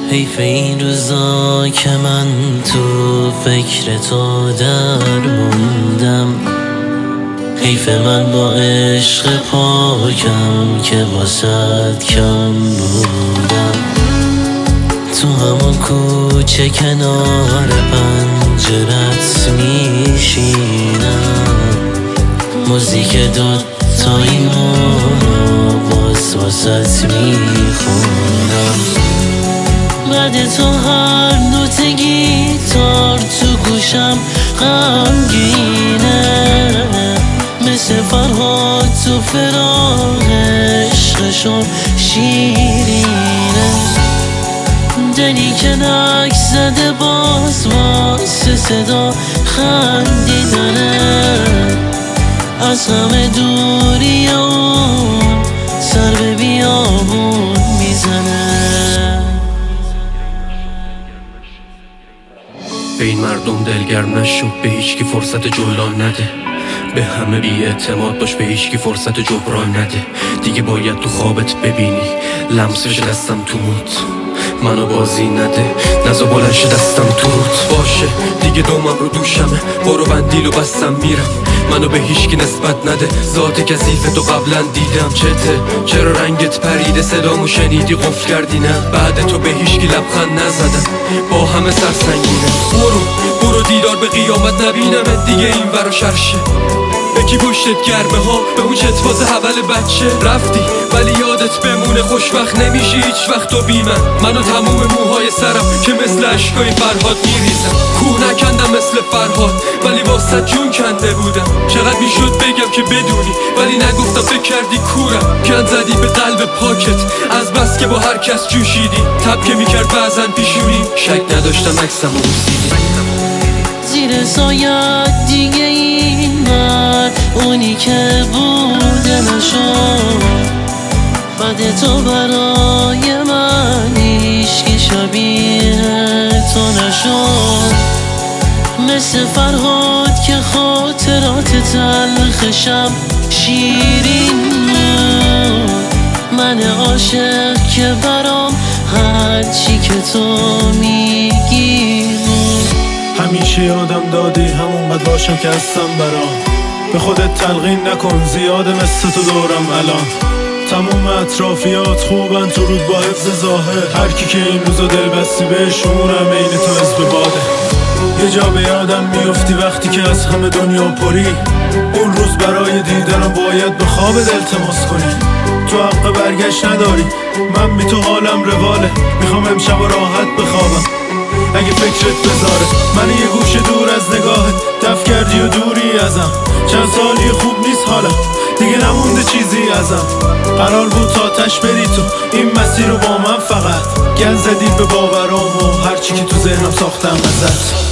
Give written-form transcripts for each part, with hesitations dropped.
حیف این روزا که من تو فکر تو در موندم، حیف من با عشق پاکم که واسد کم بودم. تو همون کوچه کنار پنجرت میشینم، موزیک دوتاییمو باز واسد میخونم. بعد تو هر نوت گیتار تو گوشم غمگینه، مثل فرهاد تو فراق عشقشون شیرینه. دلی که نک زده باز واسه صدا خندیدنه، از همه دوری اون سر به بیابون میزنه. به این مردم دلگرم نشو، به هیچ کی فرصت جولان نده، به همه بی اعتماد باش، به هیچ کی فرصت جبران نده. دیگه باید تو خوابت ببینی لمسش دستم تو موت، منو بازی نده، نزا بلند شه دستم تو روت باشه. دیگه دومم رو دوشمه، برو بندیل و بستم میرم، منو به هیچ کی نسبت نده، ذات کثیف تو قبلا دیدم. چته چرا رنگت پریده، صدامو شنیدی قفل کردی نه، بعد تو به هیچ کی لبخند نزدم، با همه سرسنگینه. برو دیدار به قیامت نبینم دیگه این ورا شرشه. یکی پشتت گرمه ها به اون چتفاز حول بچه رفتی، ولی یادت بمونه خوشوقت نمیشی هیچ وقت تو بی منو تموم موهای سرم که مثل عشقای فرهاد میریزم. کوه نکندم مثل فرهاد ولی واسه جون کنده بودم. چقدر میشد بگم که بدونی ولی نگفتم، فکر کردی کورم. کند زدی به قلب پاکت از بس که با هر کس جوشیدی، تب که میکرد بعضن پیشونی، شک نداشتم عکسم و بوسیدی. زیر سایت دیگه این من اونی که بوده نشد، بعد تو برای من هیچکی شبیه تو نشد. مثل فرهاد که خاطرات تلخشم شیرین بود، من عاشق که برام هرچی که تو میگی بود. همیشه یادم دادی همون بد باشم که هستم برام، به خودت تلقین نکن زیاده مثل تو دورم الان. تموم اطرافیات خوبن تو رود با حفظ ظاهر، هر کی که این روزا دل بستی بهشونم عین تو حزب باده. یه جا به یادم میفتی وقتی که از همه دنیا پری، اون روز برای دیدنم باید به خوابت التماس کنی. تو حق برگشت نداری، من بی تو حالم رواله، میخوام امشب راحت بخوابم اگه فکرت بذاره. من یه گوشه دور از نگاهت دفع کردی و دوری ازم، چند سالی خوب نیست حالا دیگه نمونده چیزی ازم. قرار بود تا تش بری تو این مسیر رو با من، فقط گل زدی به باورام و هرچی که تو ذهنم ساختم ازت.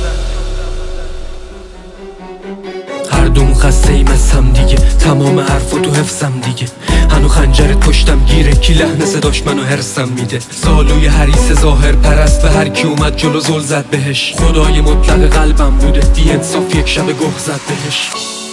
هر دوم خسته ایم از هم دیگه، تمام حرفا تو حفظم دیگه، هنو خنجرت پشتم گیره، کی لحن صداش منو هرسم میده. زالوی حریص ظاهر پرست به هر کی اومد جلو زل زد بهش، خدای مطلق قلبم بوده بی انصاف یک شب گه زد بهش.